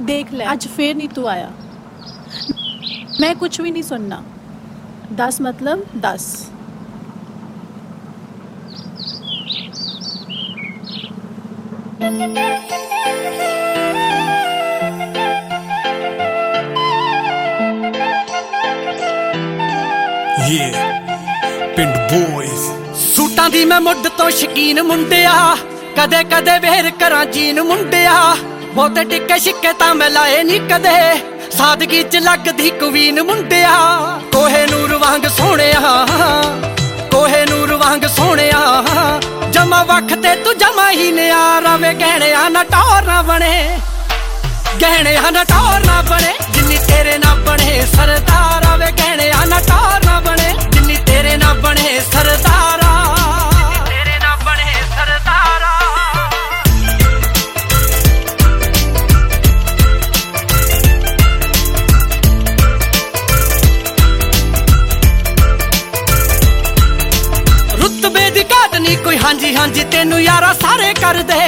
देख ले आज फिर नहीं तू आया। मैं कुछ भी नहीं सुनना। 10 मतलब 10। पिंड बॉयज सूटां दी मैं मुड तो शकीन मुंडिया, कदे कदे वेर करा जीन मुंडिया। बहुते टिक्के शिक्के तां मैं लाए नी कदे, सादगी च लगदी क्वीन मुंडिया। कोहे नूर वांग सोहणिया, कोहे नूर वांग सोहणिया। जमा वख ते तू जमा ही नियारा वे, गहणिया ना टौर ना बने, गहणिया ना टौर ना बने। जिन्नी तेरे ना बने सरदारा वे, गहणिया ना टौर ना बने। जिन्नी तेरे ना बने सरदारा, तेरे ना बने सरदारा। रुतबे दी घाट नी कोई, हांजी हांजी तेनू यारा सारे कर दे।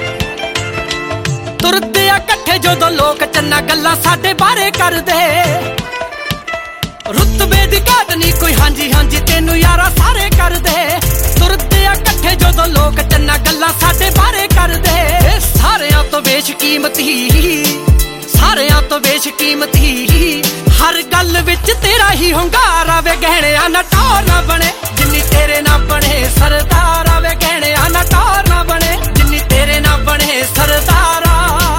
तुरदे आ कट्ठे जदों लोक चन्ना, गल्लां साडे बारे कर दे। रुतबे दी घाट नी कोई, हांजी हांजी तेनू यारा सारे कर दे। तुरदे आ कट्ठे जदों लोक चन्ना, गल्लां साडे बारे कर दे। सारियां तो बेशकीमती, सारियां तो बेशकीमती। हर गल विच तेरा ही हुंगारा वे, गहणिया ना टौर ना बने। जिन्नी तेरे ना बने सरदारा वे, गहणिया ना टौर ना बने। जिन्नी तेरे ना बने सरदारा।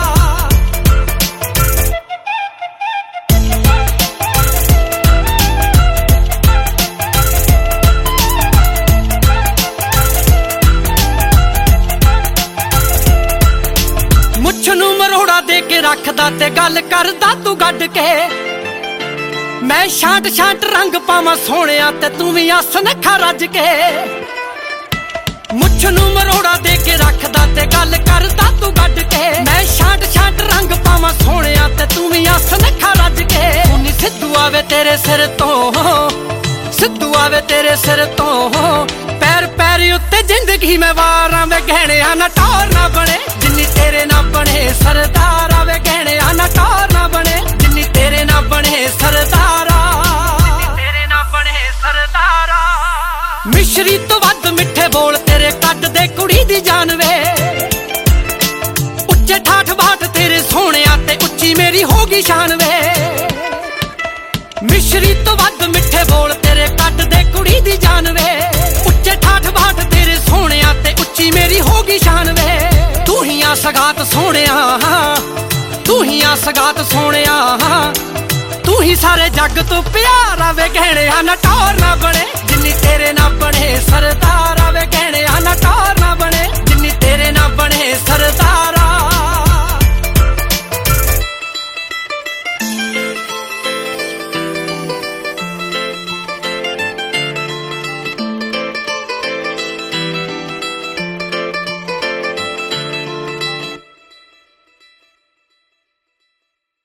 मुछ नू मरोड़ा दे के रखदा ते गल करदा तू गड्ड के। मैं छांट छांट रंग पावां सोहणिया ते तू भी अस नखा रज के। मुछ नू मरोड़ा दे के रखदा ते गल करदा तू गड्ड के। मैं छांट छांट रंग पावां सोहणिया ते तू भी अस नखा रज के। उन्नी सिद्धू आवे तेरे सिर तो, सिद्धू आवे तेरे सिर तो। पैर पैर उत्ते जिंदगी में वारां वे, गहणिया ना टौर ना बने। जिन्नी तेरे ना बने सरदारा वे, गहणिया ना टौर ना बने। जिन्नी तेरे ना बने सरदारा, तेरे ना बने सरदारा। मिश्री तो वध मिठे बोल तेरे कद दे कुड़ी दी जान वे। उच्चे ठाठ बाट तेरे सोहणिया ते उच्ची मेरी होगी शान वे। मिश्री तो वध मिठे बोल तेरे कद दे कुड़ी दी जान वे। उच्चे ठाठ बाट तेरे सोहणिया ते उच्ची मेरी होगी शान वे। तू ही आ सगात सोहणिया, तू ही आ सगात सोहणिया। तू ही सारे जग तो प्यारा वे, गहणिया ना टौर ना बने। जिन्नी तेरे ना बने सरदारा वे, गहणिया ना टौर ना बने। जिन्नी तेरे ना बने सरदारा।